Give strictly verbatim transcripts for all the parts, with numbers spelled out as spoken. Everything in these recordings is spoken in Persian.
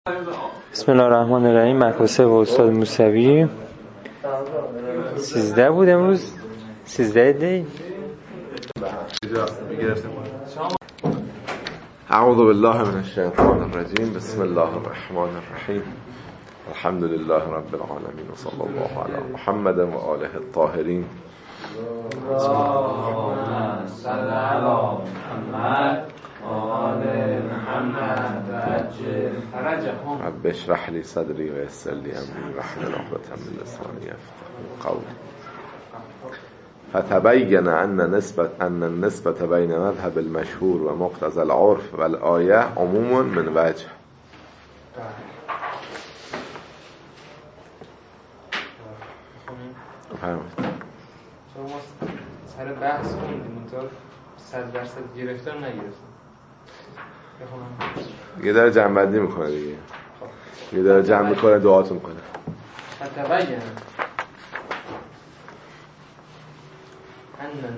بسم الله الرحمن الرحیم. مکاسب و استاد موسوی. سیزده بود امروز، سیزده دی. اعوذ بالله من الشیطان الرجیم. بسم الله الرحمن الرحیم. الحمد لله رب العالمین و صلی الله علی محمد و آله الطاهرین. اللهم صل علی محمد آل محمد و عجل فرجهم. رب اشرح لی صدری و یسر لی امری واحلل عقدة من لسانی یفقهوا قولی. فتبین ان نسبت ان النسبة بین مذهب المشهور و مقتضى العرف و الآیه عموم من وجه. شما سر بحث خوندیم اونطور صد درصد گرفتن نگرفتن. یه داره جمع بندی میکنه دیگه، یه داره جمع میکنه دعاتون کنه. فتبین ان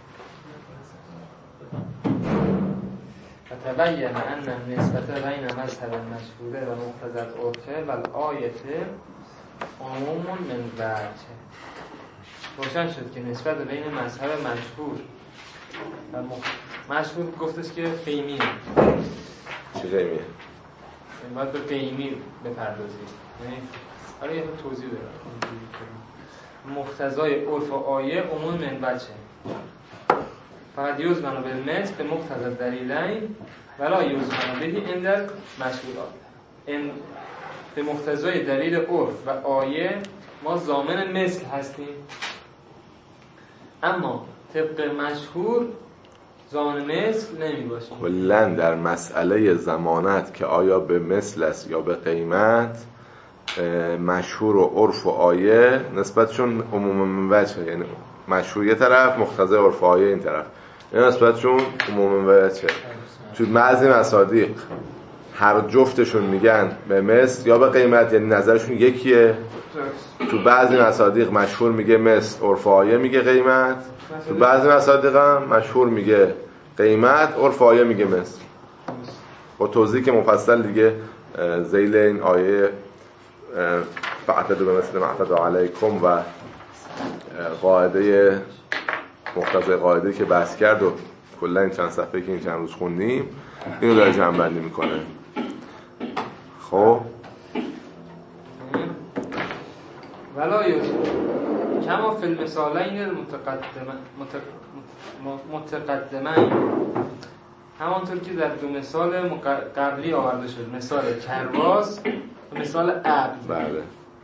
فتبین ان النسبة بین مذهب المشهور و مقتضى العرف و الآیه عموم من وجه. روشن شد که نسبت بین مذهب مشهور و مشهور گفتش که قیمی. چی قیمیه؟ این باید به قیمی بپردازید. یعنی حالا یه توضیح بدم. مقتضای عرف و آیه عموم من وجه. فقط یوزمن بالمثل به مقتضی دلیلین ولا یوزمن بهی عند المشهورات. این به مقتضای دلیل عرف و آیه ما ضامن مثل هستیم، اما طبق مشهور ضامن مثل نمی باشیم. کلاً در مسئله ضمانت که آیا به مثل است یا به قیمت، مشهور و عرف و آیه نسبتشون عموم من وجه، یعنی مشهور یه طرف، مقتضای عرف و آیه این طرف، این نسبتشون عموم من وجه. تو بعضی مصادیق هر جفتشون میگن به مثل یا به قیمت، یعنی نظرشون یکیه. تو بعضی مصادیق مشهور میگه مثل، عرف و آیه میگه قیمت. تو بعضی مصادیق هم مشهور میگه قیمت، عرف و آیه میگه مثل. با توضیح که مفصل دیگه ذیل این آیه فاعتدوا بمثل ما اعتدوا علیکم و قاعده مقتضای قاعده که بحث کرد و کلا این چند صفحه که این چند روز خوندیم اینو داره جمع بندی میکنه. خب ولا یوجد کما فی المثالین المتقدمین متقدمین، همانطور که در دو مثال قبلی آورده شد، مثال کرواس و مثال عبد. بله.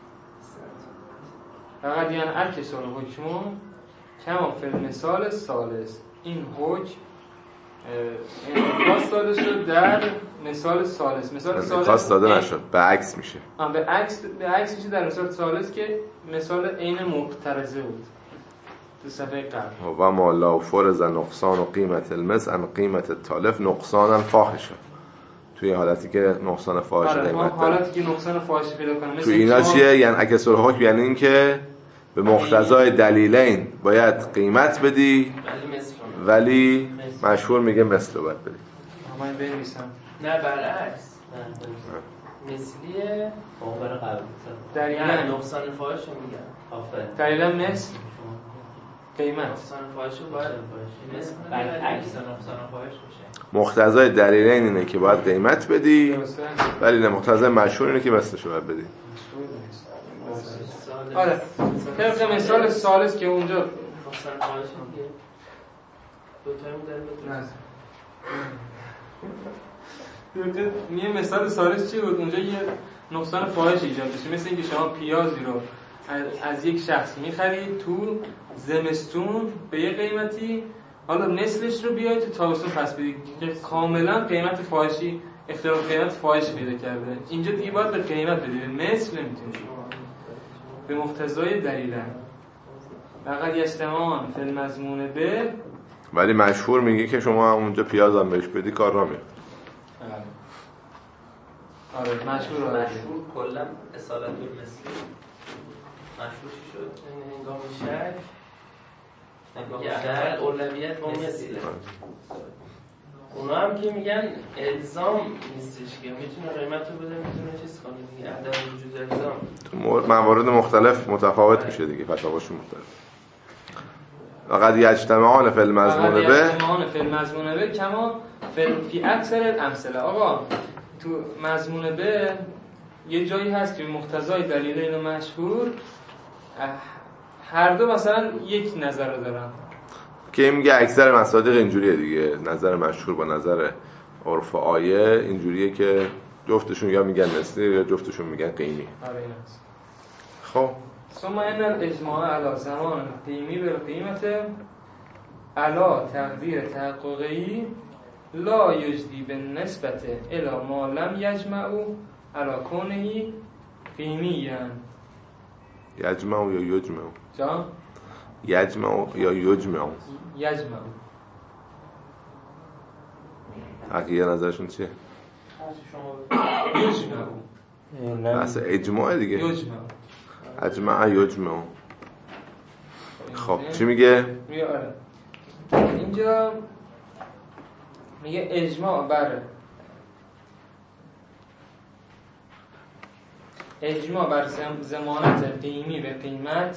فقط یعنی اکس الحکم کما فی المثال ثالث. این حکم انعکاس داده شد در مثال ثالث. مثال ثالث انعکاس داده نشد، به عکس میشه. آن به عکس به عکس میشه در مثال ثالث که مثال عین مقترضه بود تو صفحه قبل. و ما لا فرض نقصان و قیمت المثل ان قیمت التالف نقصانا فاحشه. توی حالتی که نقصان فاحش قیمت داره، حالتی که نقصان فاحش پیدا کنه. تو اینا چیه؟ یعنی عکس الحکم یعنی این که به مقتضای دلیلین باید قیمت بدی ولی مشهور میگه مثل رو باید بدی. من بنویسم نه برعکس، مثلیه باور قبل دلیلا نقصان فاحش میگن. آفرین. دلیلا مثل قیمت. نقصان فاحش باید مثل برعکس نقصان فاحش میشه. مقتضای دلیلین اینه که باید قیمت بدی ولی نه مقتضای مشهور اینه که مثلش رو باید بدی. آره. طبق مثال ثالث که اونجا نقصان فاحش میگه دو تایمون داریم بتونیم. یه مثال ثالث چی بود؟ اونجا یه نقصان فاحش ایجاد بشه، مثل اینکه شما پیازی رو از, از یک شخص می‌خرید تو زمستون به یه قیمتی، حالا مثلش رو بیاید تو تابستون پس بدید که کاملا قیمت فاحشی اختلاف قیمت فاحش پیدا کرده. اینجا دیگه باید به قیمت بدید، مثل نمیتونید. به مقتضای دلیلن فقط یجتمعان فی المضمون به، ولی مشهور میگه که شما اونجا پیاز هم بهش بدی کار را میاد. آره مشهور رو مشهور کلا اصالت المثل مشهور چی شد؟ هنگام شک هنگام شک اولویت مثل اونا هم که میگن الزام نیستش که میتونه قیمت رو بده میتونه چیز کنه دیگه، عدم وجود الزام تو موارد مختلف متفاوت میشه دیگه، فتاواشون مختلف. فقط یجتمعان فی المضمون به یجتمعان فی المضمون به کما فی اکثر الامثله. آقا تو مضمون به یه جایی هست که مقتضای دلیلین مشهور هر دو مثلا یک نظر رو دارن که میگه اکثر مصادیق اینجوریه دیگه، نظر مشهور با نظر عرف آیه اینجوریه که جفتشون یا میگن نسلی یا جفتشون میگن قیمی. خب ثم ان الاجماع علی زمان قیمی بالقیمت علی تقدیر تحققی لا یجدی بالنسبت الی ما لم یجمعوا علی کونه قیمیا. یجمع یا یجمع؟ جان یجمع یا یجمع؟ یجمع. حقیقه نظرشون چیه؟ یجمع. بس اجماع دیگه. یجمع. اجمع یجمع. خب چی میگه؟ میگه آره اینجا میگه اجماع بر اجماع بر ضمانت قیمی به قیمت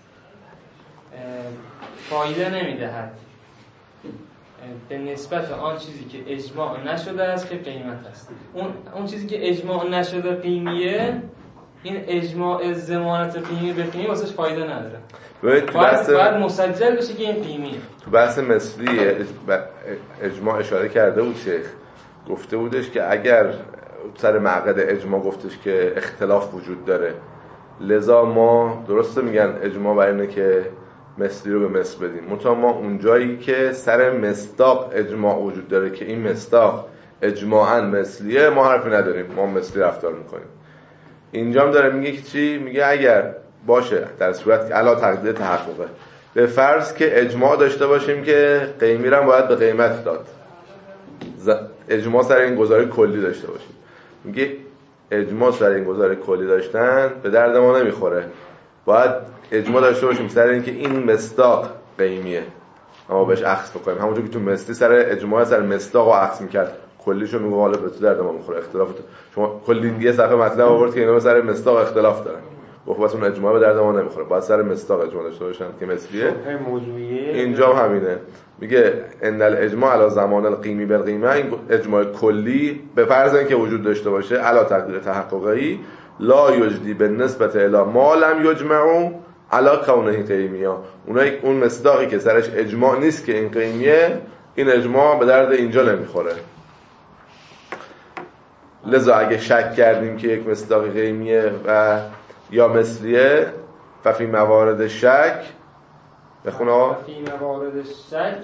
فایده نمیدهد به نسبت آن چیزی که اجماع نشده است که قیمت است. اون اون چیزی که اجماع نشده قیمیه، این اجماع ضمانت قیمی به قیمی واسش فایده نداره. باید بحث باید مسجل بشه که این قیمیه. تو بحث مثلی اجماع اشاره کرده بود شیخ، گفته بودش که اگر سر معقد اجماع گفتش که اختلاف وجود داره، لذا ما درسته میگن اجماع بر اینه که مثلی رو به مثل بدیم، منتها ما اونجایی که سر مصداق اجماع وجود داره که این مصداق اجماعاً مثلیه، ما حرفی نداریم، ما مثلی رفتار میکنیم. اینجا هم داره میگه که چی؟ میگه اگر باشه در صورت که علا تقدیر تحققه، به فرض که اجماع داشته باشیم که قیمی رو باید به قیمت داد، اجماع سر این گزاره کلی داشته باشیم. میگه اجماع سر این گزاره کلی داشتن به درد ما نمیخوره، باید اجماع داشته باشیم سر این که این مصداق قیمیه اما بهش عکس بکنیم، همونجور که تو مثلی سر اجماع سر مصداق رو عکس میکرد، کلیشو میگه حالا به تو درد ما میخوره، اختلاف تو شما کلی یه صفحه مطلب آورد که اینا سر مصداق اختلاف دارن، گفت واسه اون اجماع به درد ما نمیخوره، باید سر مصداق اجماع داشته باشن که مثلیه. اینجا همینه، میگه ان الاجماع علی زمان القیمی بالقیمه، این اجماع کلی به فرض اینکه وجود داشته باشه علی تقدیر تحققی، لا یجدی بالنسبه الی ما لم یجمعوا علی کونه قیمیا، اونایی اون مصداقی که سرش اجماع نیست که این قیمیه، این اجماع به درد اینجا نمیخوره. لذا اگه شک کردیم که یک مصداق قیمیه و یا مثلیه، ففی موارد شک بخونه ها ففی موارد شک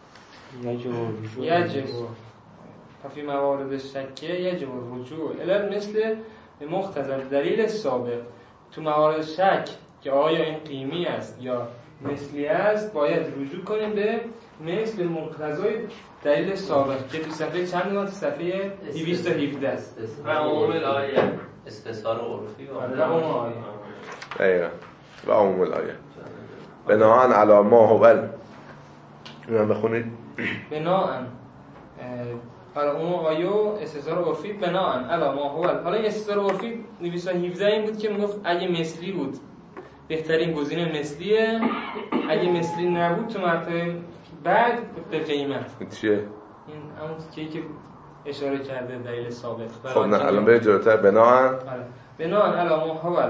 یجب ففی موارد شک یجب رجوع الی مثل مقتضی دلیل سابق. تو موارد شک که آیا این قیمی است یا مثلی است، باید رجوع کنیم به مثل مقتضای دلیل سابق که تو صفحه چند ما؟ تو صفحه دویست و هفده است. و عموم الآیه استثار عرفی و عموم الآیه. دقیقا و عموم الآیه بناهن علی ما هو اینم بخونید. بناهن حالا عموم آیه استثار عرفی بناهن علی ما هو. حالا این استثار عرفی دویست و هفده این بود که میگفت اگه مثلی بود بهترین گزینه مثلیه، اگه مثلی نبود تو مرتبه بعد به قیمت. چیه؟ این همون چیزی که اشاره کرده دلیل سابق. خب نه الان برید جلوتر. بناهن بناهن علی ما هو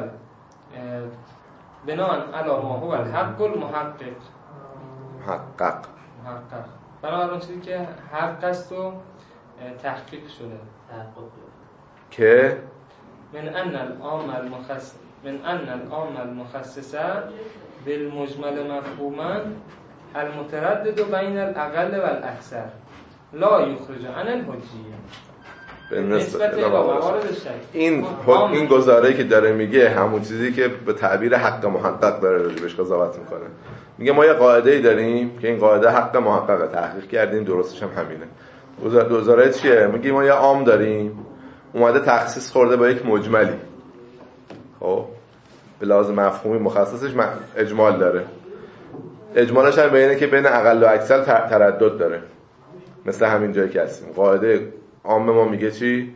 بناهن علی ما هو الحق المحقق. محقق محقق بناهن اون چیزی که حق است و تحقیق شده. که من ان العام المخصص من ان العام المخصص بالمجمل مفهوما المتردد بین الاقل والاکثر لا یخرج عن الحجیه. به نسبت به موارد شک این این گزاره‌ای که داره میگه همون چیزی که به تعبیر حق محقق داره راجبش قضاوت میکنه. میگه ما یه قاعده‌ای داریم که این قاعده حق محقق تحقیق کردیم، درستش هم همینه. گزاره چیه؟ میگه ما یه عام داریم اومده تخصیص خورده با یک مجملی، خب به لحاظ مفهومی مخصصش اجمال داره، اجمالش هم بینه که بین اقل و اکثر تردد داره، مثل همین جایی که هستیم. قاعده عام ما میگه چی؟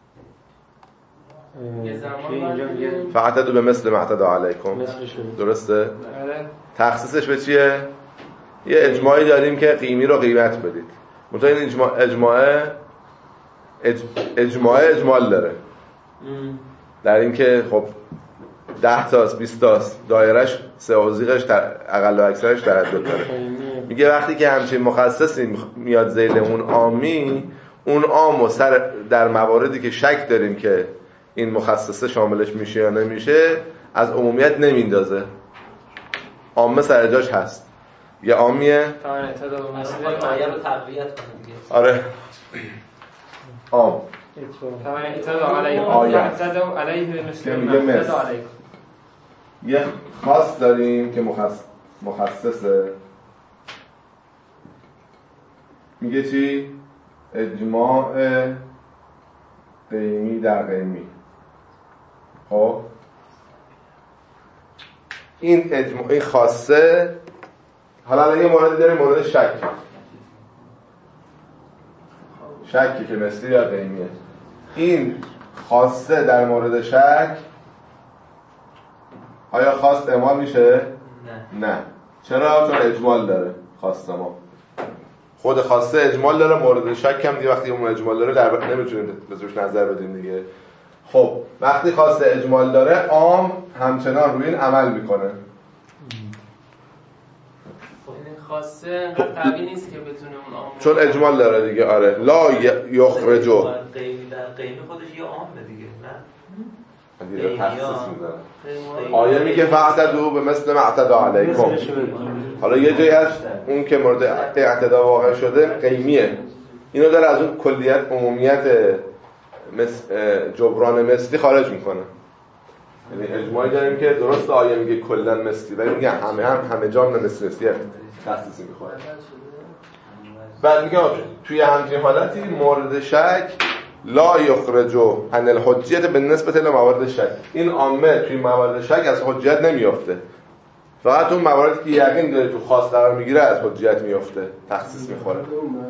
فاعتدوا به مثل ما اعتدى علیکم. درسته؟ تخصیصش به چیه؟ یه اجماعی داریم که قیمی رو قیمت بدید. منتها این اجماع اجماع اج... اجماع اجمال داره در این که خب ده تاست بیست تاست دایرش سوازیقش در اقل و اکثرش تردد داره. میگه وقتی که همچین مخصصی میاد ذیل اون عامی، اون عامو سر در مواردی که شک داریم که این مخصصه شاملش میشه یا نمیشه از عمومیت نمیندازه، عامه سر جاش هست. یه عامیه آیه رو تقویت کنه دیگه. آره عام طبعا اعتدوا علیه اعتدوا علیه مثل ما اعتدوا علیکم. یه خاص داریم که مخصص مخصصه، میگه چی؟ اجماع قیمی در قیمی. خب این اجماع این خاصه، حالا یه موردی داریم، مورد شک. شکی که مثلی یا قیمیه. این خاصه در مورد شک آیا خاص اعمال میشه؟ نه. نه. چرا؟ چون اجمال داره خاصه ما. خود خاصه اجمال داره، مورد شک هم دیگه وقتی اون اجمال داره در نمیتونیم بهش نظر بدیم دیگه. خب وقتی خاصه اجمال داره، عام همچنان روی این عمل میکنه. خاصه انقدر قوی نیست که بتونه اون عام، چون اجمال داره دیگه. آره لا یخرجو قیمی در قیمی خودش یه عامه دیگه. نه دیگه تخصیص میدن. آیه میگه فاعتدوا به مثل ما اعتدى علیکم. حالا یه جایی هست اون که مورد اعتدا واقع شده قیمیه، اینو داره از اون کلیت عمومیت جبران مثلی خارج میکنه. یعنی اجماعی داریم که درست آیه میگه کلا مثلی، ولی میگه همه هم همه جان مثلی مثلی تخصیصی میخوره. بعد میگه توی همچین حالتی مورد شک لا یخرجو عن الحجیت بالنسبه لموارد شک. این عامه توی موارد شک از حجیت نمیافته، فقط اون مواردی که یقین داره تو خاص قرار میگیره از حجیت میافته، تخصیص میخوره.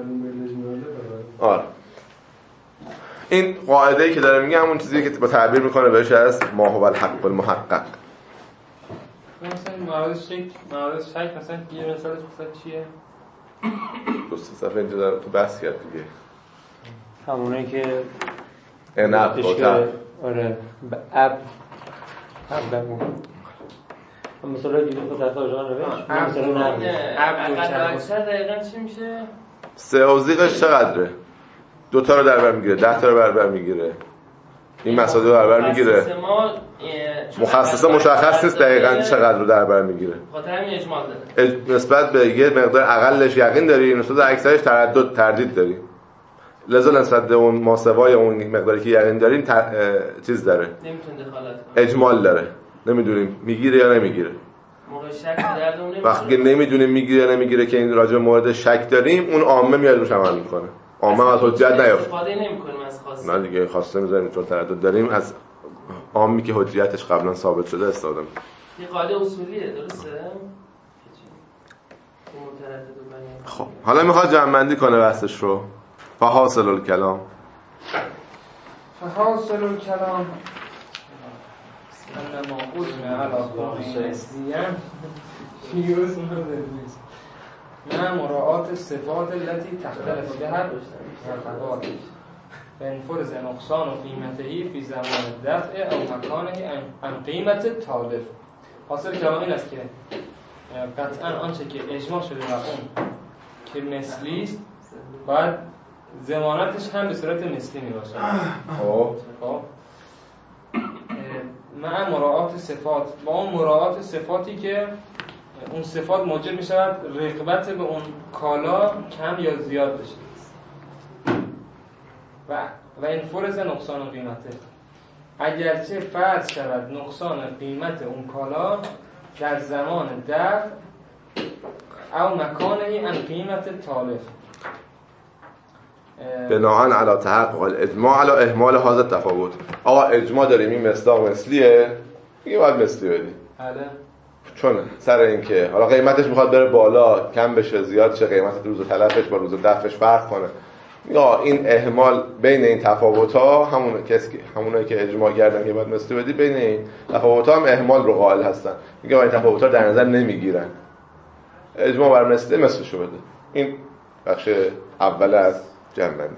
آره این قاعده‌ای که داره میگه همون چیزیه که با تعبیر میکنه بهش از ما هو الحق المحقق. مثلا موارد شک موارد شک مثلا یه مثالش مثلا چیه؟ دو سه صفحه اینجا داره تو بحث کرد دیگه. همونه که انب باتا. آره اب اب بمون مثلا دیگه تو در آجان روش مثلا اب اکثر دقیقاً چی میشه؟ سه اوزیقش چقدره؟ دو تا رو در بر میگیره، ده تا رو در بر میگیره. این مسائل رو در بر میگیره. مخصصه مشخص نیست دقیقاً چقدر رو در بر میگیره. خاطر همین اجمال داره. نسبت به یه مقدار اقلش یقین داری، نسبت به اکثرش تردد تردید داری. لذا نسبت به اون ماسوای اون مقداری که یقین دارین تر... چیز داره. نمیتونه دخالت کنه. اجمال داره. نمیدونیم میگیره یا نمیگیره. موقع شک دردون نمیگیره. وقتی نمیدونیم میگیره یا نمیگیره که این راجع مورد شک داریم، اون عامه میاد روش عمل میکنه. عامه از حجت نیافت. استفاده نمیکنیم از خاصه. نه دیگه خاصه میذاریم چون تردد داریم، از عامی که حجیتش قبلا ثابت شده استفاده میکنیم. این قاعده اصولیه، درسته؟ خب حالا میخواد جمع‌بندی کنه بحثش رو. فحاصل الکلام فحاصل الکلام ان ما قلنا علی قاعده نسبیه فیروز نمی‌دونید نه مراعات صفات التي تختلف بها الحوادث بین فرض نقصان و قیمته فی زمان دفع او مکانه عن قیمت تالف. حاصل کلام این است که قطعا آنچه که اجماع شده و اون که مثلی است باید ضمانتش هم به صورت مثلی می باشه. خب خب مع مراعات صفات، با اون مراعات صفاتی که اون صفات موجب می شود رغبت به اون کالا کم یا زیاد بشه و و این فرض نقصان قیمته، اگرچه فرض شود نقصان قیمت اون کالا در زمان دفع او مکانه عن قیمت تالف بناهن علی تحقق الاجماع علی اهمال هذا التفاوت. آقا اجماع داریم این مصداق مثلیه، میگه باید مثلی بدی. بله چون سر اینکه حالا قیمتش میخواد بره بالا، کم بشه، زیاد شه، قیمت روز تلفش با روز دفعش فرق کنه، یا این اهمال بین این تفاوت‌ها همون کسی همونایی که اجماع کردن که باید مثل بدی، بین این تفاوت‌ها هم اهمال رو قائل هستن، میگه این تفاوت‌ها در نظر نمیگیرن، اجماع بر مثل مثلشو بده. این بخش اول از جنبندی.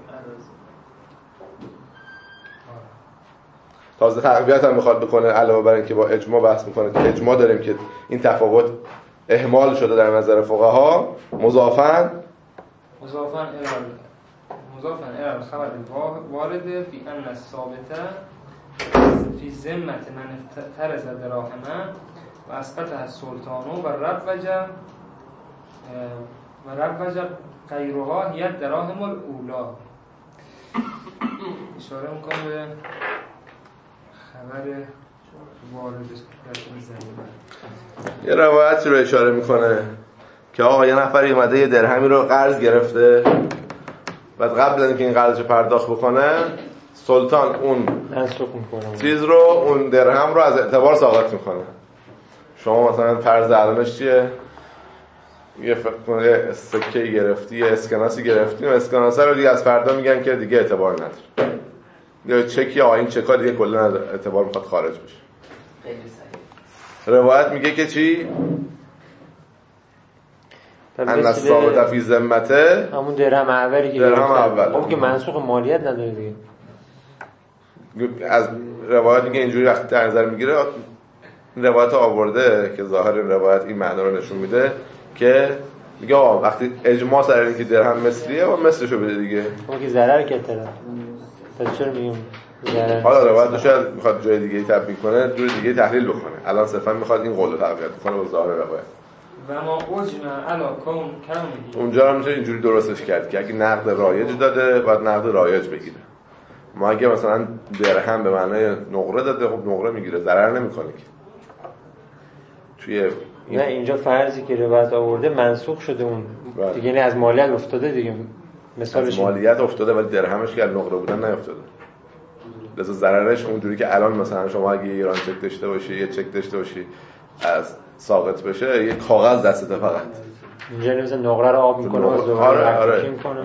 تازه تقویت هم میخواد بکنه علاوه بر اینکه با اجماع بحث میکنه که اجماع داریم که این تفاوت اهمال شده در نظر فقها، مضافاً مضافاً الی مضافاً الی الخبر وارد فی ان الثابته فی ذمة من افترض دراهما و اثبتها السلطان و ربج و ربج غیرها هی الدراهم الاولی. اشاره میکنه به خبر وارد در این زمینه. یه روایتی رو اشاره میکنه که آقا یه نفری اومده یه درهمی رو قرض گرفته، بعد قبل از اینکه این قرض رو پرداخت بکنه سلطان اون چیز رو، اون درهم رو از اعتبار ساقط میکنه. شما مثلا فرض الانش چیه؟ یه فکر سکه گرفتی، یه اسکناسی گرفتی و اسکناسه رو دیگه از فردا میگن که دیگه اعتبار نداره، یا چکی آ این چکا دیگه کلا از اعتبار میخواد خارج بشه. خیلی صحیح. روایت میگه که چی؟ ان الثابت فی ذمته، همون درهم اولی که درهم اول اون که منسوخ مالیت نداره دیگه. از روایت میگه اینجوری وقتی در نظر میگیره، روایت آورده که ظاهر این روایت این معنا رو نشون میده که میگه آقا وقتی اجماع سر اینه که درهم مثلیه و مثلشو بده دیگه. اون که ضرر کرده. پس چرا میگم ضرر؟ حالا روایت شاید میخواد جای دیگه تبیین کنه، جای دیگه تحلیل بکنه. الان صرفا میخواد این قول رو تقویت کنه با ظاهر روایت. و ما اجمع علی کون کونی. اونجا هم میشه اینجوری درستش کرد که اگه نقد رایج داده باید نقد رایج بگیره. ما اگه مثلا درهم به معنای نقره داده، خب نقره میگیره، ضرر نمیکنه که. توی این... نه اینجا فرضی که روایت آورده منسوخ شده اون دیگه، یعنی از مالیت افتاده دیگه. مثالش از مالیت افتاده ولی درهمش که از نقره بودن نیافتاده. لذا ضررش اونجوری که الان مثلا شما اگه ایران چک داشته باشی، یه چک داشته باشی از ساقط بشه، یه کاغذ دستته فقط. اینجا مثلا نقره رو آب میکنه و دوباره آره آره میکنه.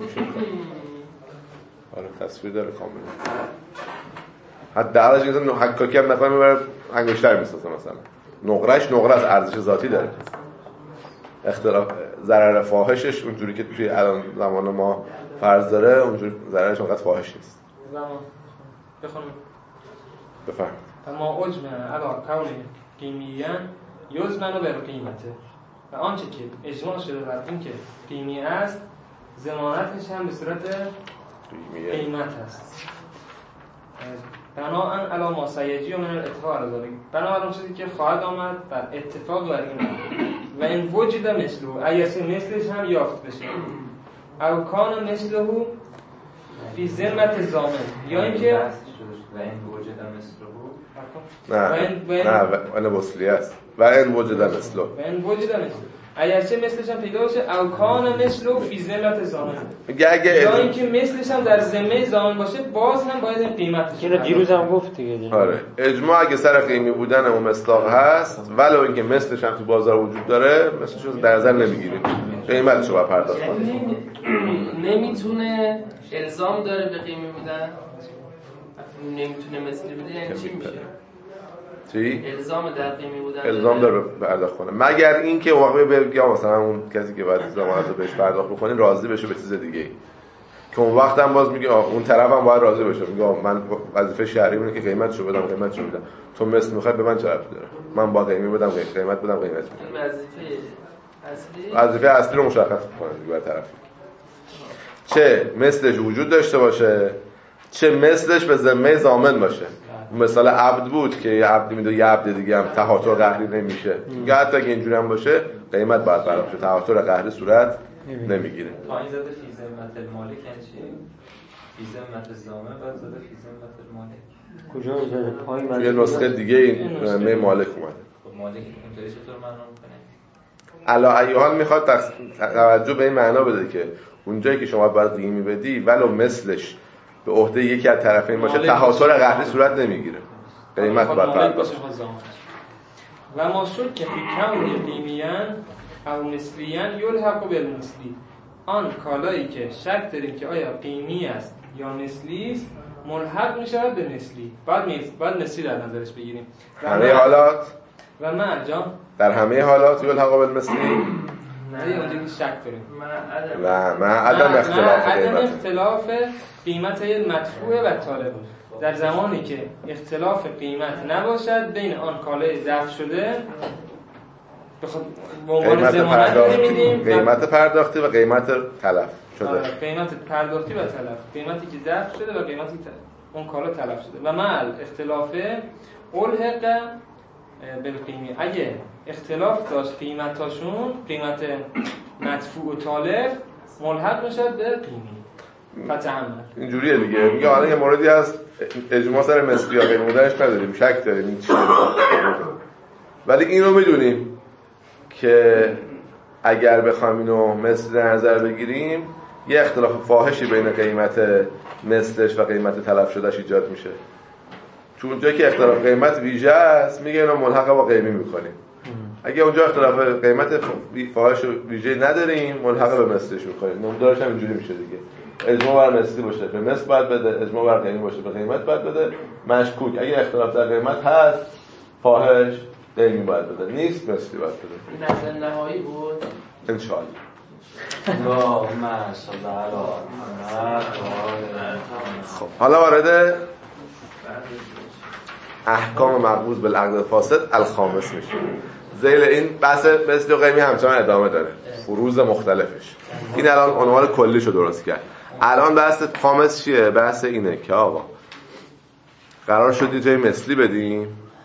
آره تصویر داره کاملا. حداقلش مثلا حکاکی هم نکنه میبره انگشتر میسازه مثلا. نقرهش نقره از ارزش ذاتی داره. اختلاف ضرر فاحشش اونجوری که توی الان زمان ما فرض داره، اونجوری ضررش اونقدر فاحش نیست. زمان بخونم. بفهم. اما اجمع علی کون قیمیان یزمن بر قیمته، و آنچه که اجماع شده بر این که قیمی است، ضمانتش هم به صورت قیمت است. بناء علی ما سیجی و من الاتفاق علی ذلک، بنابراین اون چیزی که خواهد آمد بر اتفاق بر این و این وجود مثله، اگر مثلش هم یافت بشه، او کان مثله فی ذمت ضامن، یا اینکه و این وجود مثله نه نه و این وصلی است و این وجود مثله، و این وجود مثله اگر چه مثلش هم پیدا باشه، او کان مثله فی ذمت ضامن، یا اینکه مثلش هم در ذمه ضامن باشه، باز هم باید این قیمتش. اینو دیروز هم گفت دیگه. آره اجماع اگه سر قیمی بودن اون مصداق هست، ولو اینکه مثلش هم تو بازار وجود داره، مثلش رو در نظر نمیگیریم، قیمتش رو باید پرداخت کنیم. نمیتونه الزام داره به قیمه بودن، نمیتونه مثلی بده، یعنی چی میشه؟ چی؟ الزام در قیمه بودن الزام داره پرداخت کنه، مگر اینکه اون وقت بگه مثلا اون کسی که باید ضمانت رو بهش پرداخت بکنین راضی بشه به چیز دیگه، که اون وقت هم باز میگه اون طرف هم باید راضی بشه، میگه من وظیفه شهری اینه که قیمتشو بدم، قیمتشو بدم، تو مثل میخواد به من چه ربطی داره، من با قیمه بدم، قیمت بدم، قیمت بدم. وظیفه اصلی وظیفه اصلی رو مشخص کنه دیگه بر طرف، چه مثلش وجود داشته باشه، چه مثلش به ذمه ضامن باشه. مثال عبد بود که یه عبدی میده یه عبد دیگه هم تهاتر قهری نمیشه، یا حتی اگه اینجوری هم باشه قیمت باید پرداخت شه، تهاتر قهری صورت نمیگیره. پایین زده فی ذمت المالک یعنی چی؟ فی ذمت الضامن بعد زده فی ذمت المالک. کجا زده پایین؟ یه نسخه دیگه این ذمه مالک اومده. خب مالک اینطوری چطور معنا میکنه؟ علا ایحال میخواد توجه به این معنا بده که اونجایی که شما باید قیمی بدی ولو مثلش به عهده یکی از طرفین باشه، تهاتر قهری صورت نمیگیره، قیمت باید پرداخت. و ما شد که فی کون قیمیان او مثلیان یلحق بالمثلی، آن کالایی که شک داریم که آیا قیمی است یا مثلی است ملحق می شود به مثلی، بعد می بعد مثلی در نظرش بگیریم. همه حالات و ما جان در همه حالات یلحق بالمثلی نه اونجا که شک داریم و ما عدم اختلاف عدم قیمت اختلاف قیمت مدفوع و طالب، در زمانی که اختلاف قیمت نباشد بین آن کالای دفع شده بخواد به عنوان ضمانت میدیم قیمت پرداختی و قیمت تلف شده، قیمت پرداختی و تلف، قیمتی که دفع شده و قیمتی که اون کالا تلف شده. و مع اختلاف الحق بالقیمی، اگه اختلاف داشت قیمتاشون، قیمت مدفوع و تالف ملحق میشد به قیمی فتعمل. اینجوریه دیگه. میگه حالا یه موردی از اجماع سر مثلی یا غیر مدرش نداریم، شک داریم این چیه، ولی این رو میدونیم که اگر بخوایم اینو مثل در نظر بگیریم یه اختلاف فاحشی بین قیمت مثلش و قیمت تلف شدهش ایجاد میشه، چون جایی که اختلاف قیمت ویژه است میگه اینو ملحق با قیمی میکنیم. اگه اونجا اختلاف قیمت فاحش ویژه نداریم ملحق به مثلش میکنیم. نمودارش هم اینجوری میشه دیگه، اجماع بر مثلی باشه به مثل باید بده، اجماع بر قیمی باشه به قیمت باید بده. مشکوک اگه اختلاف در قیمت هست فاحش قیمی باید بده، نیست مثلی باید بده. این نظر نهایی بود ان شاء الله. خب حالا وارد احکام مربوط بالعقد فاسد الخامس میشه. ذیل این بحث مثل و قیمی همچنان ادامه داره، فروض مختلفش. این الان عنوان کلیشو درست کرد. الان بحث خامس چیه؟ بحث اینه که آقا قرار شد یه جای مثلی بدیم،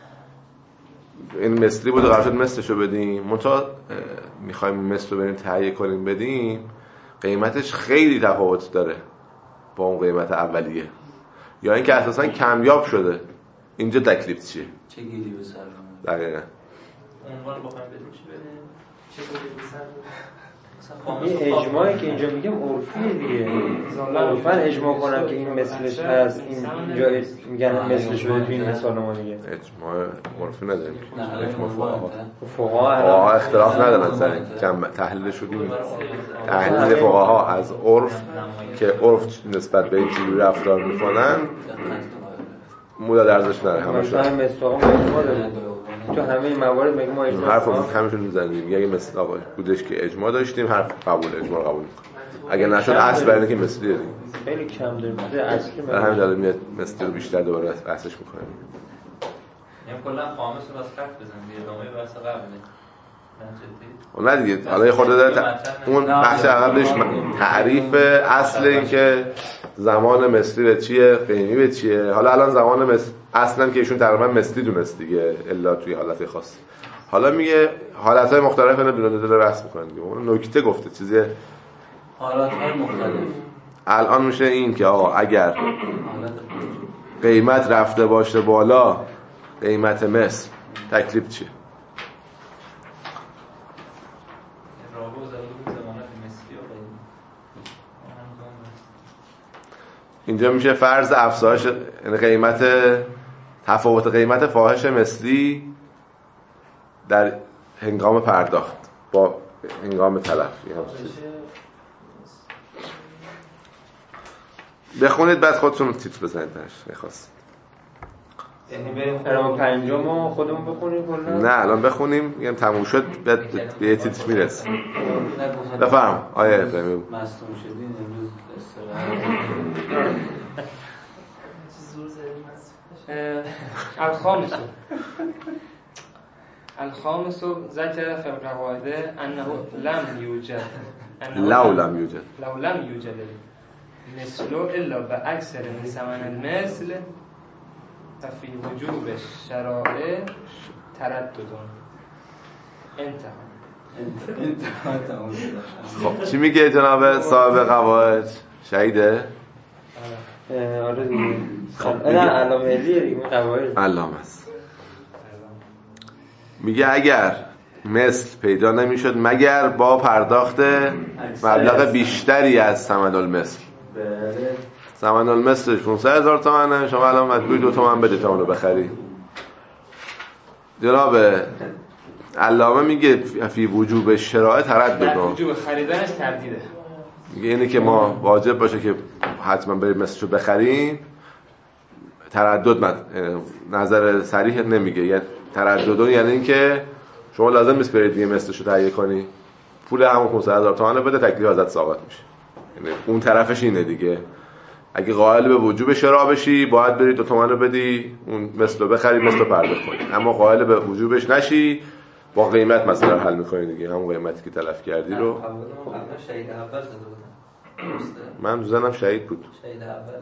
این مثلی بود قرار شد مثلشو بدیم، منتها میخوایم مثل رو بریم تهیه کنیم بدیم، قیمتش خیلی تفاوت داره با اون قیمت اولیه، یا اینکه اساسا کمیاب شده. اینجا تکلیف چیه؟ چه گیری به سر دقیقاً عنوان بخوایم بدیم چی بدیم؟ چه گیری به سر این اجماعی که اینجا میگم عرفیه دیگه. عرفاً اجماع کنن که این مثلش هست، این اینجا میگن مثلش بده تو این مثال ما دیگه. اجماع عرفی نداریم، اجماع فقها فقها اختلاف ندارن سر جمع تحلیلش رو ببینید. تحلیل فقها از عرف که عرف نسبت به این چیزی رفتار میکنن مورد ارزش نداره. همشون همه مثلا اجماع داره تو همه موارد. میگم ما اجماع حرف همشون میزنیم، میگه اگه مثل آقا بودش که اجماع داشتیم حرف قبول اجماع قبول میکنه. اگر نشد اصل برای اینکه مثلی داریم خیلی کم داریم اصلی. در همین دلیل میاد مثلی رو بیشتر دوباره بحثش میکنه. یعنی کلا خامس رو بس خط بزنید ادامه بحث قبله. نه دیگه حالا یه خورده داره اون بحث قبلش تعریف اصل این که زمان مثلی به چیه، قیمی به چیه. حالا الان زمان مثل اصلا که ایشون تقریبا مثلی دونست دیگه الا توی حالت خاص. حالا میگه حالتهای مختلف اینو بیرون دل بحث میکنن دیگه. اون نکته گفته چیزی حالتهای مختلف. الان میشه این که آقا اگر قیمت رفته باشه بالا قیمت مثل تکلیف چیه؟ اینجا میشه فرض افزایش، یعنی قیمت تفاوت قیمت فاحش مثلی در هنگام پرداخت با هنگام تلف. بخونید بعد خودتون تیتر بزنید درش نخواست. یعنی بریم پنجم خودمون بخونیم کلا؟ نه الان بخونیم، میگم تموم شد بعد به یه تیتر میرسه. بفهم آیه ابراهیمی مصدوم شدین امروز استراحت. الخامس الخامس ذکر فی القواعد انه لم یوجد لو لم یوجد لو لم یوجد مثل الا باکثر من ثمن المثل ففی وجوب شرائع تردد. انتهى. خب چی میگه جناب صاحب قواعد؟ شهیده؟ آره دیگه. خب نه علامه دیگه دیگه قواعد علامه است. میگه اگر مثل پیدا نمیشد مگر با پرداخت مبلغ بیشتری از ثمن المثل. بله. ثمن المثلش پانصد هزار تومانه، شما الان مجبوری دو تومن بده تا اون رو بخری. جناب علامه میگه فی وجوب شراء تردد. در وجوب خریدنش تردیده. میگه اینه که ما واجب باشه که حتما بریم مثلشو بخریم. تردد من نظر صریح نمیگه. یعنی تردد یعنی این که شما لازم نیست برید دیگه مثلشو تهیه کنی، پول همون پانصد هزار تومان بده، تکلیف ازت ساقط میشه. یعنی اون طرفش اینه دیگه. اگه قائل به وجوب شراء بشی باید بری دو تومن رو بدی اون مثلو بخری، مثلو پرداخت کنی. اما قائل به وجوبش نشی با قیمت مثلا حل میکنی دیگه، همون قیمتی که تلف کردی رو. شهید اول زده بودن. من تو زنم شهید بود. شهید اول.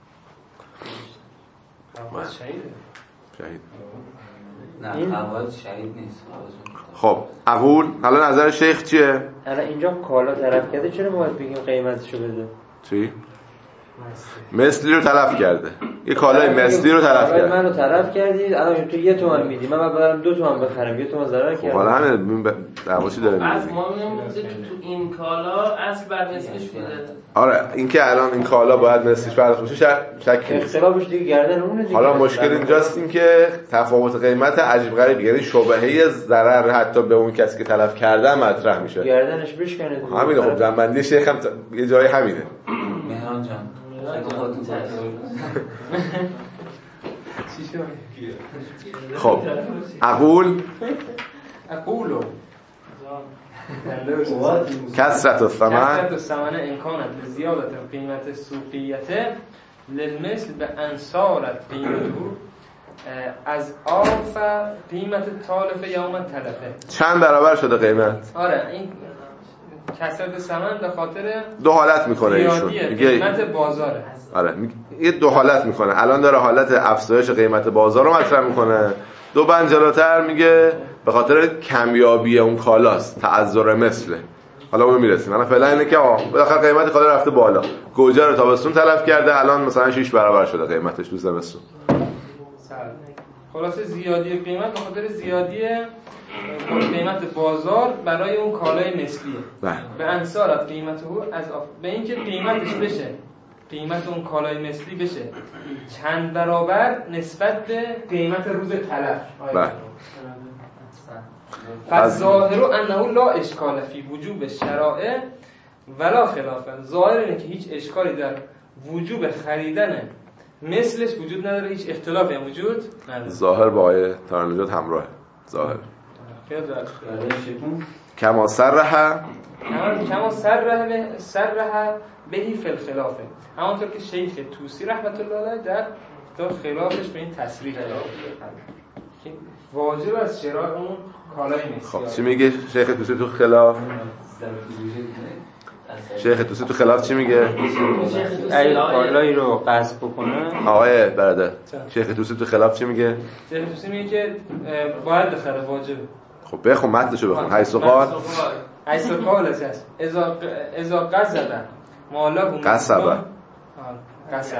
اول شهیده. شهید. نه اول شهید نیست. خب اقول حالا نظر شیخ چیه؟ الان اینجا کالا طرف کرده، چرا باید بگیم قیمتشو بده؟ چی؟ مثلی رو تلف کرده. یه کالای مثلی رو تلف کرده. منو تلف کردی، الان تو یه تومن میدی، من برم دو تومن بخرم، یه تومن ضرر کردم. خب حالا همین دعواشی داره میگه. از ما میگم تو این کالا اصل بر مثلش بوده. آره این که الان این کالا باید مثلش پرداخت بشه شک شک نیست. اختلافش دیگه گردن اونه دیگه. حالا مشکل اینجاست این که تفاوت قیمت عجیب غریب، یعنی شبهه ضرر حتی به اون کسی که تلف کرده مطرح میشه. گردنش بشکنه. همینه. خب جنبندی شیخ هم یه جای همینه. مهران جان خب اقول اقولو کسرت الثمن کسرت الثمن امکانت لزیادت قیمت سوقیت للمثل به انصارت قیمتو از آف قیمت تالف یوم تلفه. چند برابر شده قیمت؟ آره این کسرت ثمن به خاطر دو حالت میکنه ایشون. میگه قیمت بازاره. آره یه دو حالت میکنه. الان داره حالت افزایش قیمت بازار رو مطرح میکنه. دو بند جلوتر میگه به خاطر کمیابی اون کالاست، تعذر مثله. حالا اون میرسیم. الان فعلا اینه که آه بالاخره قیمت کالا رفته بالا. گوجه رو تابستون تلف کرده، الان مثلا شش برابر شده قیمتش تو زمستون. خلاصه زیادی قیمت به خاطر زیادی قیمت بازار برای اون کالای مثلیه. به انصارت قیمته از آف... به اینکه قیمتش بشه، قیمت اون کالای مثلی بشه چند برابر نسبت به قیمت روز تلف. بله. پس ظاهر انه لا اشکال فی وجوب شرائع ولا خلافه. ظاهر اینه که هیچ اشکالی در وجوب خریدن مثلش وجود نداره، هیچ اختلافی هم وجود نداره. ظاهر با آیه ترنجات همراه. ظاهر کما سرح کما سرح سرح بهی فی الخلافه. همونطور که شیخ طوسی رحمت الله علیه در در خلافش به این تصریح داد که واجب از شراء اون کالای مثلی. خب چی میگه شیخ طوسی تو خلاف؟ شیخ طوسی تو خلاف چی میگه؟ اگه کالایی رو قصب بکنه. آقای برادر شیخ طوسی تو خلاف چی میگه؟ شیخ طوسی میگه که باید بخره، واجبه. خب بخون متنشو بخون. حیث قال حیث قال است اذا اذا قصد ماله قصب قصب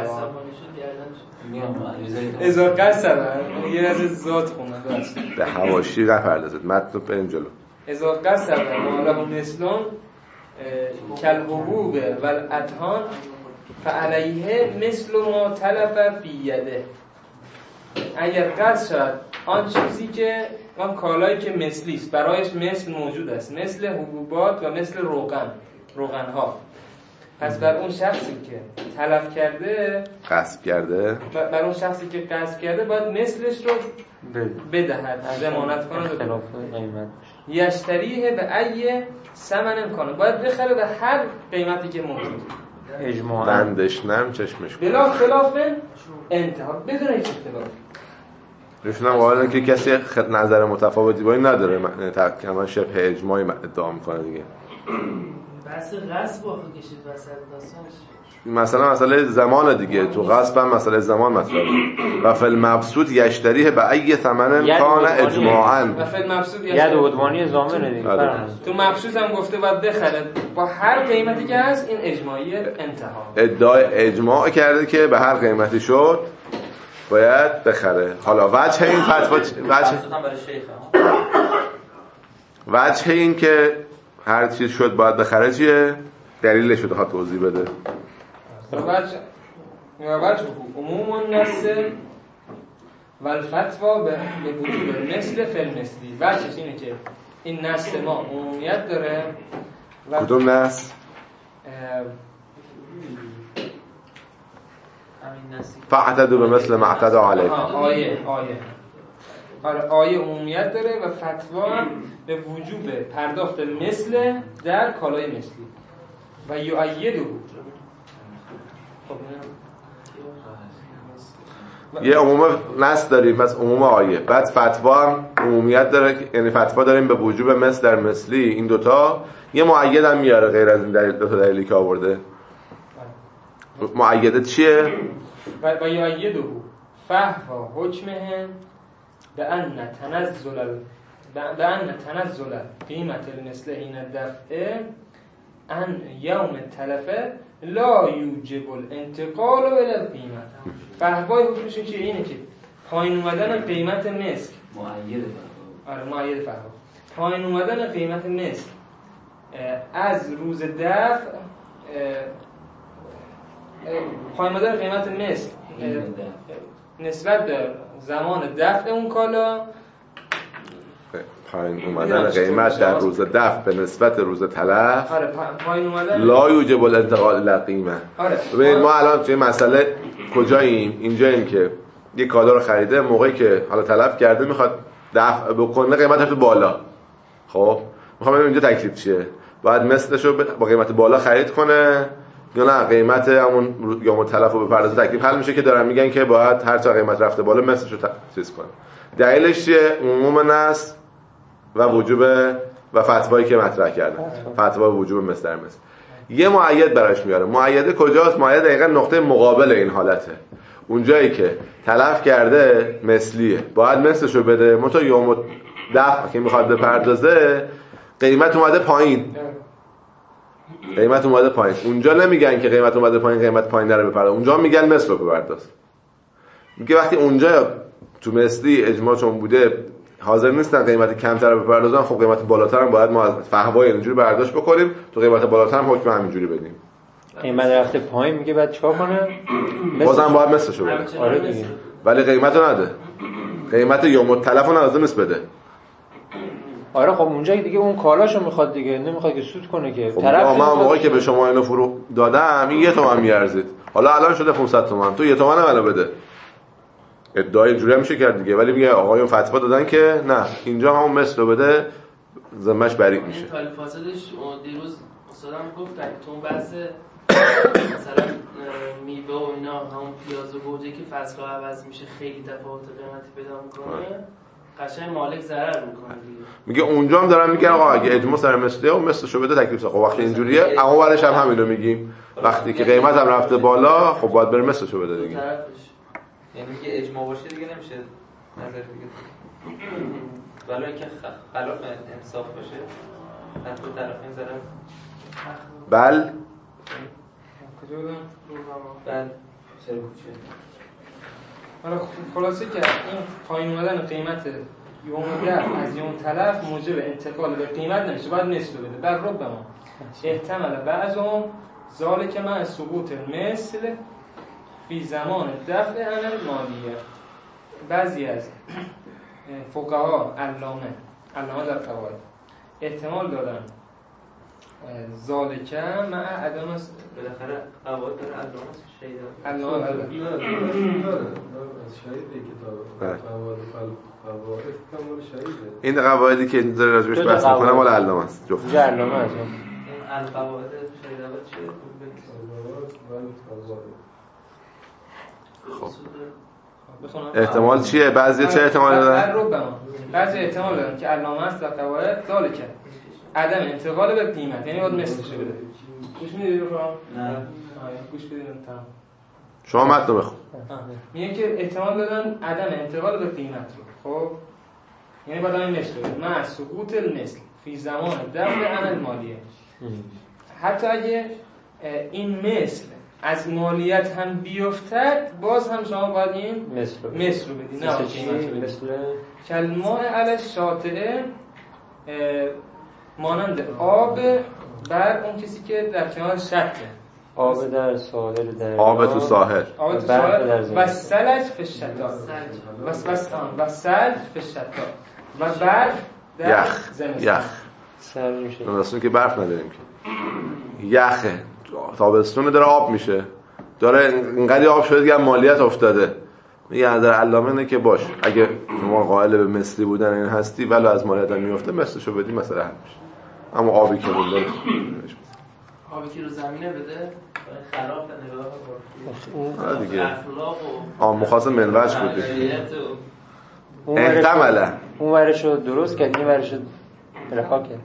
اذا قصد یه از ذات خونه داشت به حواشی نپردازید، متن بریم جلو. اذا قصد ماله مثلون کالحبوب والأطعام فعلیه مثل ما تلف فی یده. اگر قصد شد آن چیزی که آن کالایی که مثلی است برایش مثل موجود است، مثل حبوبات و مثل روغن روغن ها، پس بر اون شخصی که تلف کرده قصب کرده بر اون شخصی که قصب کرده باید مثلش رو بدهد، ضمانت کنه اختلاف قیمت یشتریه به ای ثمن امکانه، باید بخره به هر قیمتی که موجود. اجماعاً بندش نم چشمش بلا خلاف انتها، بدون هیچ اختلاف. نشونم قائلن که کسی خد نظر متفاوتی با این نداره، من تقریبا شبه اجماعی ادعا میکنه دیگه. بحث غصب آخه کشید وسط داستانش. مثلا مسئله زمان دیگه، تو غصب هم مسئله زمان مطرحه. و فی المبسوط یشتریه به ای ثمن کان اجماعا. و فی المبسوط ید عدوانی زامنه دیگه. تو مبسوط هم گفته باید بخره با هر قیمتی که هست، این اجماعی انتها. ادعای اجماع کرده که به هر قیمتی شد باید بخره. حالا وجه این فتوا وجه وجه این که هر چیز شد باید بخره چیه؟ دلیلش رو بخواد توضیح بده. وجه وجه عموم النص و الفتوا به وجوب مثل فل مثلی. وجهش اینه که این نسل ما عمومیت داره. و کدوم نسل؟ فاعتدوا به مثل ما اعتدى علیه. آیه آیه آره آیه عمومیت داره و فتوا به وجوب پرداخت مثل در کالای مثلی. و یؤیده یه عموم نص داریم بس عموم آیه، بعد فتوا هم عمومیت داره، یعنی فتوا داریم به وجوب مثل در مثلی. این دوتا یه مؤید هم میاره غیر از این دلیل، دوتا دلیلی که آورده. مؤیده چیه؟ و یؤیده فهوا حکمه به ان تنزل به ان تنزل قیمت المثل این دفعه ان یوم تلفه لا یوجب الانتقال الى القیمت. فهوای حکمش چیه؟ اینه که پایین اومدن قیمت مثل مؤید آره مؤید فهوا پایین اومدن قیمت مثل از روز دفع پایین اومدن قیمت مثل نسبت به زمان دفع اون کالا، پایین اومدن قیمت در روز دفع به نسبت روز تلف. آره پایین اومدن لا یوجب الانتقال الی قیمه. آره ببین ما الان توی مسئله کجاییم؟ اینجاییم که یک کالا رو خریده، موقعی که حالا تلف کرده میخواد دفع بکنه قیمتش رو بالا. خب میخوام ببینم اینجا تکلیف چیه؟ باید مثلشو با قیمت بالا خرید کنه یا نه قیمت همون یوم تلف رو بپردازه؟ تکلیف حل میشه که دارن میگن که باید هر چقدر قیمت رفته بالا مثلشو چیز کنه. دلیلش چیه؟ عموم نص و وجوب و فتوایی که مطرح کردن، فتوا وجوب مثل در مثل. یه مؤید براش میاره. مؤیده کجاست؟ مؤید دقیقاً نقطه مقابل این حالته. اونجایی که تلف کرده مثلیه، باید مثلشو بده، منتها یوم دفع که میخواد بپردازه قیمت اومده پایین. قیمت اومده پایین. اونجا نمیگن که قیمت اومده پایین قیمت پایین نره بپرده، اونجا میگن مثل رو بپرداز. میگه وقتی اونجا تو مثلی اجماع چون بوده حاضر نیستن قیمت کمتر رو بپردازن، خب قیمت بالاتر هم باید ما از فهوای اینجوری برداشت بکنیم، تو قیمت بالاتر هم حکم همینجوری بدیم. قیمت رفته پایین میگه بعد چیکار کنه؟ بازم باید مثلشو بده. آره دیگه. ولی قیمتو نده. قیمت یوم تلفو نازل نیست بده. آره خب اونجا دیگه اون کالاشو میخواد دیگه، نمیخواد که سود کنه که. خب طرف من موقعی که به شما اینو فرو دادم این یه تومن میارزید، حالا الان شده پانصد تومن، تو یه تومن منو بده. ادعای اینجوری میشه کرد دیگه. ولی میگه آقایون فتوا دادن که نه، اینجا همون مثل رو بده، ذمه‌اش بری میشه. این تاریخ فاصلش دیروز استادم گفت که تو بحث مثلا میوه و اینا همون پیاز و گوجه که فصل‌ها عوض میشه خیلی تفاوت قیمتی پیدا میکنه، قشنگ مالک ضرر میکنه دیگه. میگه اونجا هم دارن میگن آقا اگه اجماع سر مثله و مثلشو بده تکلیف ساخت. خب وقتی اینجوریه اما ورش هم همینو میگیم، وقتی که قیمت هم رفته بالا خب باید بره مثلشو بده دیگه. یعنی میگه اجماع باشه دیگه نمیشه نظر دیگه، ولی اینکه خلاف انصاف باشه هر دو طرفین ضرر. بل کجا بودم؟ بل چرا کوچه. حالا خلاصه که این پایین اومدن قیمت یوم دفع از یوم تلف موجب انتقال به قیمت نمیشه، باید مثل بده. بر رب ما احتمال بعضهم ذالک مع سقوط مثل فی زمان دفع عن المالیه. بعضی از فقها علامه علامه در قواعد احتمال دادن ذالک مع عدم بالاخره قواعد داره علامه شهید علامه داره از شهید کتاب قواعد قواعد کامل شهیده. این قواعدی که داره راجبش بحث می‌کنه مال علامه است. جفت علامه است. این القواعد شهید اول چیه؟ خب احتمال چیه؟ بعضی چه احتمال دارن؟ بعضی احتمال دارن که علامه است در قواعد ذالک عدم انتقال به قیمت، یعنی باید مثلش بده. گوش میدید بفهم؟ نه گوش بدید تمام. شما متن بخون. میگه که احتمال دادن عدم انتقال به قیمت رو. خب یعنی باید همین مثل بده مع سقوط المثل فی زمان دفع عن المالیه. حتی اگه این مثل از مالیت هم بیفتد باز هم شما باید این مثل رو مثل رو بدید، نه قیمت رو بدید. مثل کلماء علی شاطئه مانند آب بر اون کسی که در کنار شطه. آب در ساحل در آب تو ساحل آب تو ساحل و سلج فی الشتا و وسطان و سلج فی الشتا و برف در یخ زمستان. یخ سر میشه تابستون که برف نداریم که یخه، تابستون داره آب میشه، داره اینقدر آب شده دیگه مالیات افتاده. میگه نظر علامه اینه که باش اگه شما قائل به مثلی بودن این هستی ولو از مالیات هم میفته مثلشو بدی مثلا حل میشه. اما آبی که مونده آبی که رو زمینه بده خراب نگاه آره دیگه آم مخواست منوش بود احتمالا اون ورشو درست کرد این ورشو رها کرد.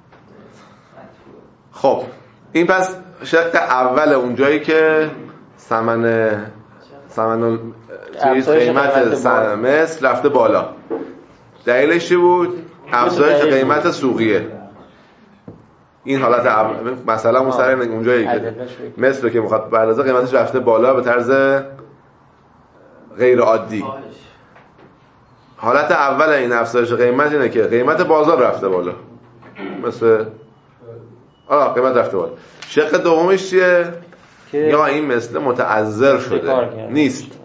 خب این پس شق اول اون جایی که ثمن ثمن چیز قیمت مثل رفته بالا، دلیلش چی بود؟ افزایش قیمت سوقیه. این حالت اول مثلا اون سر اونجایی که مثل که میخواد بردازه قیمتش رفته بالا به طرز غیر عادی. حالت اول این افزایش قیمت اینه که قیمت بازار رفته بالا، مثل آه قیمت رفته بالا. شق دومش چیه؟ یا این مثل متعذر شده نیست،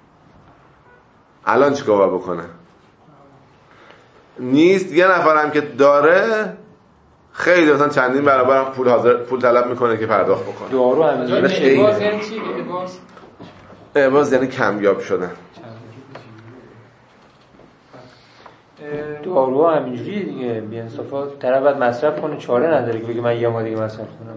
الان چیکار باید بکنه؟ نیست، یه نفرم که داره خیلی مثلا چندین برابر پول حاضر پول طلب میکنه که پرداخت بکنه. دارو همین اباز یعنی چی؟ اباز اباز یعنی کمیاب شدن. دارو همینجوری دیگه، بی انصافا طرف باید مصرف کنه، چاره نداره که بگه من یه ما دیگه مصرف کنم.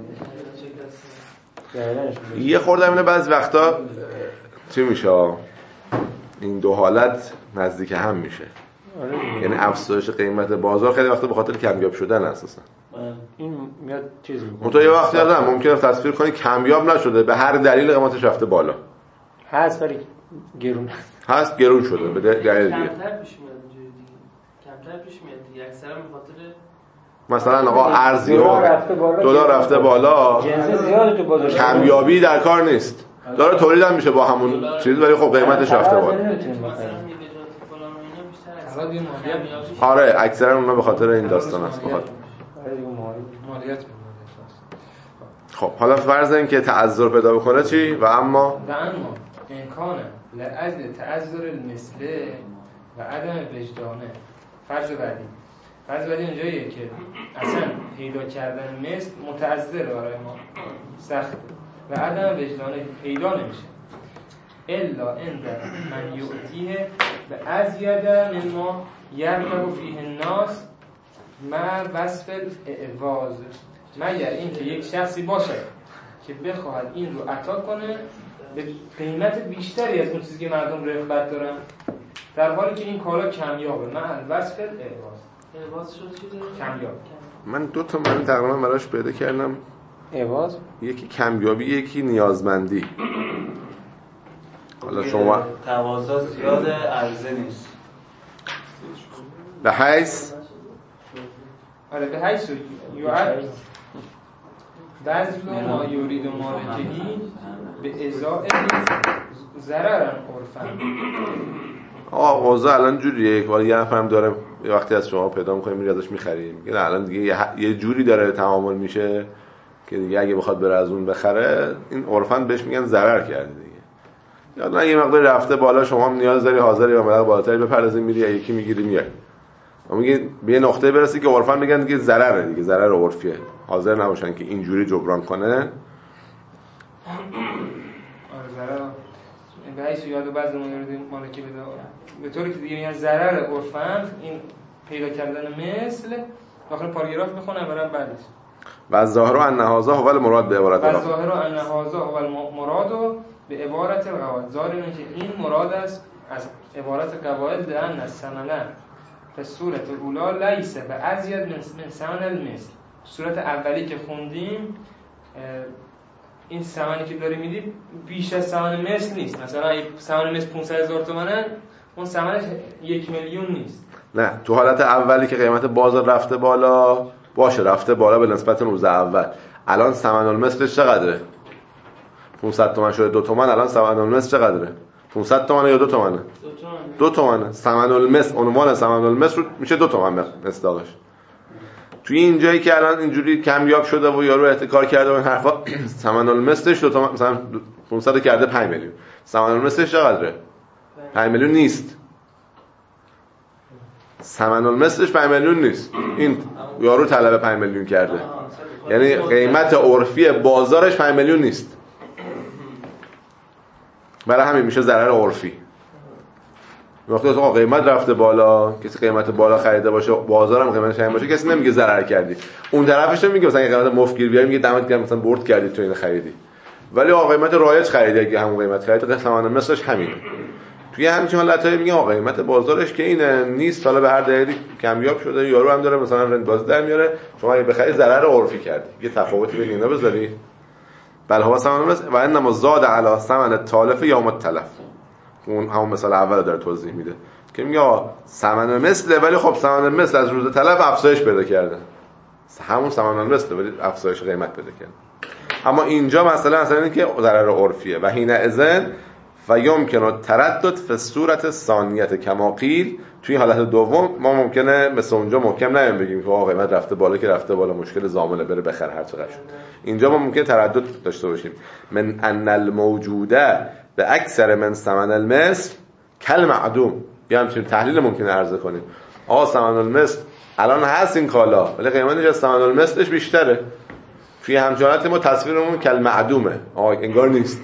یه خورده اینه بعضی وقتا چی میشه این دو حالت نزدیک هم میشه. یعنی افزایش قیمت بازار خیلی وقتا به خاطر کمیاب شدن اساسا این میاد چیز میکنه. تو یه وقتی آدم ممکنه تصویر کنی کمیاب نشده به هر دلیل قیمتش رفته بالا، هست ولی گرون هست گرون شده به دلیل دیگه. کمتر پیش میاد اینجوری دیگه، کمتر پیش میاد دیگه، اکثرا به خاطر مثلا آقا ارزی و دلار رفته بالا، جنس زیاد تو بازار، کمیابی در کار نیست، داره تولید هم میشه با همون چیز ولی خب قیمتش رفته بالا. آره اکثرا اونا به خاطر این داستان است. بخاطر مالیات. خب حالا فرض این که تعذر پیدا بکنه چی؟ و اما و اما امکان لعجل تعذر المثل و عدم وجدانه. فرض بعدی فرض بعدی اونجاییه که اصلا پیدا کردن مثل متعذر برای ما سخت و عدم وجدانه پیدا نمیشه الا عند من یعطیه به ازید مما یرکب فیه الناس مع وصف الاعواز، مگر اینکه یک شخصی باشه که بخواهد این رو عطا کنه به قیمت بیشتری از اون چیزی که مردم رغبت دارن، در حالی که این کالا کمیابه. مع وصف الاعواز، اعواز شد چیزی کمیاب. من دو تا معنی تقریبا براش پیدا کردم، اعواز یکی کمیابی یکی نیازمندی. حالا شما تقاضا زیاد عرضه نیست به حیث آره به حیث یعد بذل ما یورید و مالکهی به ازاء ضررن عرفن. آقا اوضاع الان جوریه که یه نفرم داره یه وقتی از شما پیدا می‌کنیم میری ازش می‌خریم، میگه الان دیگه یه, یه جوری داره تعامل میشه که دیگه اگه بخواد بره از اون بخره این عرفن بهش میگن ضرر کرده دیگه. یاد نه یه مقدار رفته بالا شما هم نیاز داری حاضری با مبلغ بالاتری بپردازی میری یکی میگیری میای. ما میگه به یه نقطه برسی که عرفن میگن دیگه ضرره دیگه، ضرر عرفیه، حاضر نباشن که اینجوری جبران کنه. آره ضرر به حیث یاد بعضی مورد مالکی بده به طوری که دیگه میگن ضرر عرفن این پیدا کردن مثل داخل پاراگراف میخونم برام بعدش. و ظاهر ان هذا هو المراد به عبارت و ظاهر ان هذا هو المراد به عبارت القواعد. ظاهر اینه که این مراد است از عبارت قواعد ان الثمنه به صورت اولا لیس به ازید من ثمن المثل. صورت اولی که خوندیم این ثمنی که داری میدی بیش از ثمن مثل نیست. مثلا اگه ثمن مثل پانصد هزار تومانه اون ثمنش یک میلیون نیست. نه تو حالت اولی که قیمت بازار رفته بالا باشه رفته بالا به نسبت روز اول، الان ثمن المثلش چقدره؟ پانصد تومان شده دو تومان، الان ثمن المثل چقدره؟ پانصد تومانه یا دو تومانه؟ دو تومانه. ثمن المثل عنوان ثمن المثل میشه دو تومان مصداقش. توی این جایی که الان اینجوری کمیاب شده و یارو احتکار کرده و این حرفا، ثمن المثلش دو تا مثلا پانصد کرده پنج میلیون، ثمن المثلش چقدره؟ پنج میلیون نیست. ثمن المثلش پنج میلیون نیست. این یارو طلب پنج میلیون کرده. یعنی قیمت عرفی بازارش پنج میلیون نیست. برای همین میشه ضرر عرفی. وقتی آقا قیمت رفته بالا، کسی قیمت بالا خریده باشه، بازارم قیمتش همین باشه، کسی نمیگه ضرر کردی. اون طرفش نمیگه مثلا قیمت مفت گیر بیاری، میگه دمت گرم مثلا برد کردی تو این خریدی. ولی آقا قیمت رایج خریدی، اگه همون قیمت خرید، ثمن مثلش همینه. توی همین حالتایی میگه آقا قیمت بازارش که اینه نیست، حالا به هر دلیلی کمیاب شده، یارو هم داره مثلا رنت بازی در میاره، شما اگه بخری ضرر عرفی کردی. یه تفاوتی بین اینا بذاری. بل هو ثمن مثل و انما زاد علی ثمن التالف یوم التلف. اون همون مثال اول داره توضیح میده که میگه ثمن مثل، ولی خب ثمن مثل از روز تلف افزایش پیدا کرده، همون ثمن مثل ولی افزایش قیمت پیدا کرده. اما اینجا مثلا مثلا اینه که ضرر عرفیه و حین اذن و یمکن تردد فی صورت ثانیه کما قیل. توی حالت دوم ما ممکنه مثل اونجا محکم نیم بگیم که آقا قیمت رفته بالا که رفته بالا، مشکل زامنه بره بخره هر چقدر شد. اینجا ما ممکنه تردد داشته باشیم. من ان الموجوده به اکثر من ثمن المثل کل معدوم. یه همچین تحلیل ممکنه عرضه کنیم. آقا ثمن المثل الان هست این کالا، ولی قیمتش از ثمن المثلش بیشتره. توی همچین حالت ما تصویرمون کل معدومه. آقا انگار نیست.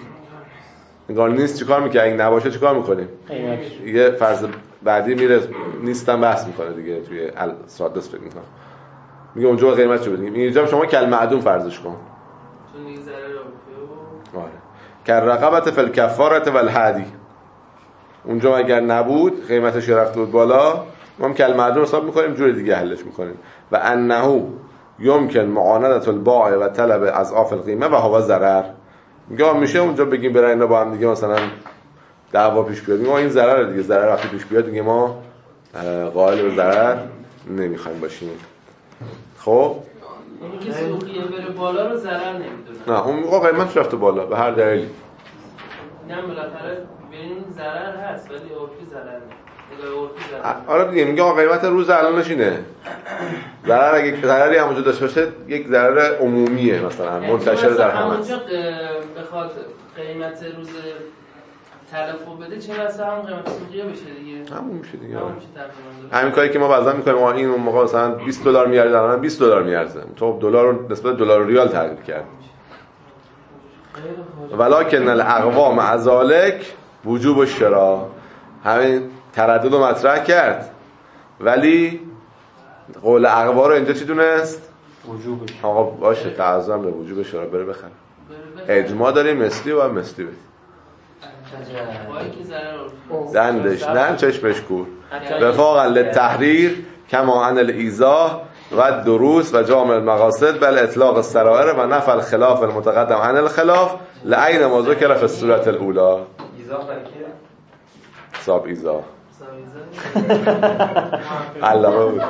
انگار نیست چیکار میکنه؟ اگه نباشه چیکار میکنیم؟ یه فرض بعدی میره نیستم بحث میکنه دیگه، توی السادس فکر میکنم میگه اونجا قیمت چه بدیم. اینجا شما کل معدوم فرضش کن، چون دیگه ضرر عرفی. آره. که رقبت فی الکفاره و الهدی. اونجا اگر نبود قیمتش رفته بود بالا، ما هم کل معدوم حساب میکنیم، جور دیگه حلش میکنیم. و انه یمکن معاندة البائع و طلب اضعاف القیمه و هو ضرر. میگه میشه اونجا بگیم برای اینا با هم دیگه مثلا دعوا پیش بیاد، ما این ضرر دیگه، ضرر وقتی پیش بیاد دیگه ما قائل به ضرر نمیخوایم باشیم. خب اون که سوقیه بره بالا رو ضرر نمیدونه. نه اون موقع قیمتش رفته بالا به هر دلیلی. نه بالاخره ببین ضرر هست ولی عرفی ضرر نیست. آره دیگه میگه آقا قیمت روز الانش اینه. ضرر اگه ضرری هم وجود داشته باشه یک ضرر عمومیه مثلا منتشر در همه. اونجا بخواد قیمت روز تلف بده چه مثلا هم قیمت سوقیه بشه دیگه. همون میشه دیگه. همون میشه تقریبا. همین کاری که ما بعضا میکنیم، ما این اون موقع مثلا بیست دلار میارزه، الان بیست دلار میارزه. تو دلار رو نسبت دلار و ریال تغییر کرد. ولکن الاقوام ازالک وجوب الشراء. همین تردد رو مطرح کرد، ولی قول اقوا رو اینجا چی دونست؟ وجوبش. آقا باشه تعظم به وجوب شراء بره بخره. اجماع داریم مثلی و مثلی بده. دندش نه چشمش کور. وفاقا للتحریر کما عن الایضاح و دروس و جامع المقاصد بل اطلاق السرائر و نفی الخلاف المتقدم عن الخلاف لعین ما ذکر فی الصورة الاولى. ایضاح برای کیه؟ حساب ایضاح. علامه بود.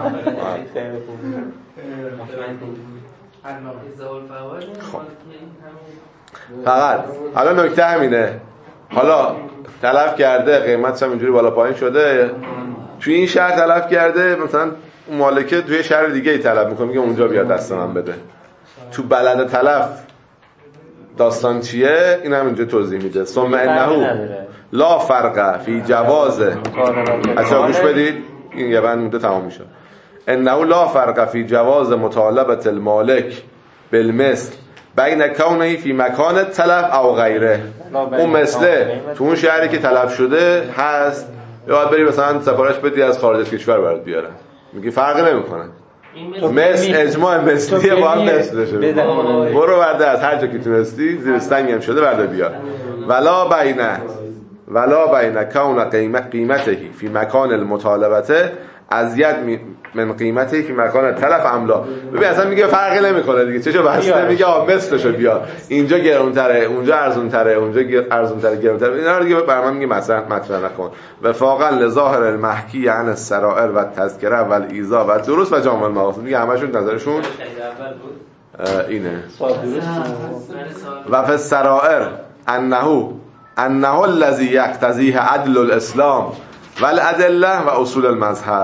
فقط حالا نکته همینه، حالا تلف کرده قیمتش هم اینجوری بالا پایین شده، توی این شهر تلف کرده، مثلا مالکه توی شهر دیگه ای طلب میکنه، میگه اونجا بیاد دست من بده. تو بلد تلف داستان چیه؟ این هم اینجا توضیح میده. ثم انه لا فرق فی جواز، اچھا گوش بدید این یه بند مونده تمام میشه. انه لا فرق فی جواز مطالبه المالک بالمثل بین کونه فی مکان تلف او غیره. اون مثله تو اون شهری که تلف شده هست، یا بری مثلا سفارش بدی از خارج کشور برات بیارن، میگه فرق نمیکنه. مثل اجماع مثلیه با هم مثل بشه، برو برده از هر جا که تونستی زیر سنگ هم شده برده بیار. ولا بینه ولا بینه کون قیمت قیمته فی مکان المطالبته ازید من قیمته فی مکان تلف املا. ببین اصلا میگه فرقی نمیکنه دیگه، چشو بسته میگه آ مثلشو بیار، اینجا گرونتره اونجا ارزونتره اونجا ارزونتره گرونتره، اینا رو دیگه برام میگه مثلا مطرح نکن. وفاقا لظاهر المحکی عن السرائر و تذکره و الایضاح و دروس و جامع المقاصد، میگه همشون نظرشون اینه. و فی السرائر انه انه الذی یقتضیه عدل الاسلام والادله و اصول المذهب.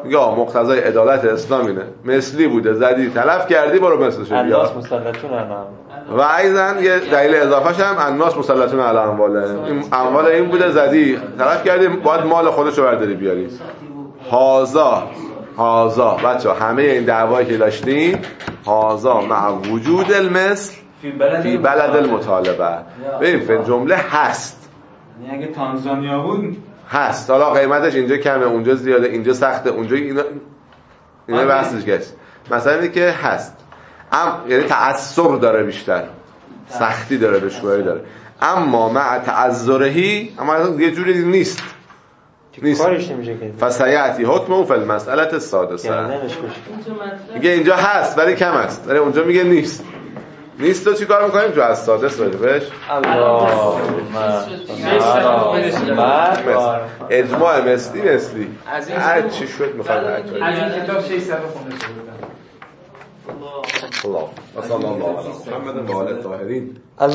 یا مقتضای عدالت اسلام اینه مثلی بوده زدی تلف کردی برو مثلشو بیار. الناس مسلطون علی و ایضا یه دلیل اضافهش هم الناس مسلطون علی امواله، این اموال این بوده زدی تلف کردی باید مال خودشو برداری بیاری. هازا هازا بچه همه این دعوایی که داشتیم هازا مع وجود المثل فی بلد المطالبه. ببین فی جمله هست، یعنی اگه تانزانیا بود هست، حالا قیمتش اینجا کمه اونجا زیاده اینجا سخته اونجا اینا اینا بحثش گشت. مثلا اینه که هست ام یعنی تأثر داره بیشتر، سختی داره دشواری داره، اما مع تعذرهی اما یه جوری نیست نیست کارش نمیشه که فسیعتی حکم فی المسئله السادسه. گردنش کشید میگه اینجا هست ولی کم است، ولی اونجا میگه نیست. نیست تو چی کار میکنیم؟ جو از سادس راجبش الله اجماع مثلی مثلی هر چی شد میخوایم هر چی از این کتاب شش صفحه خونده شده. الله و صلی الله علی محمد و آل الطاهرین.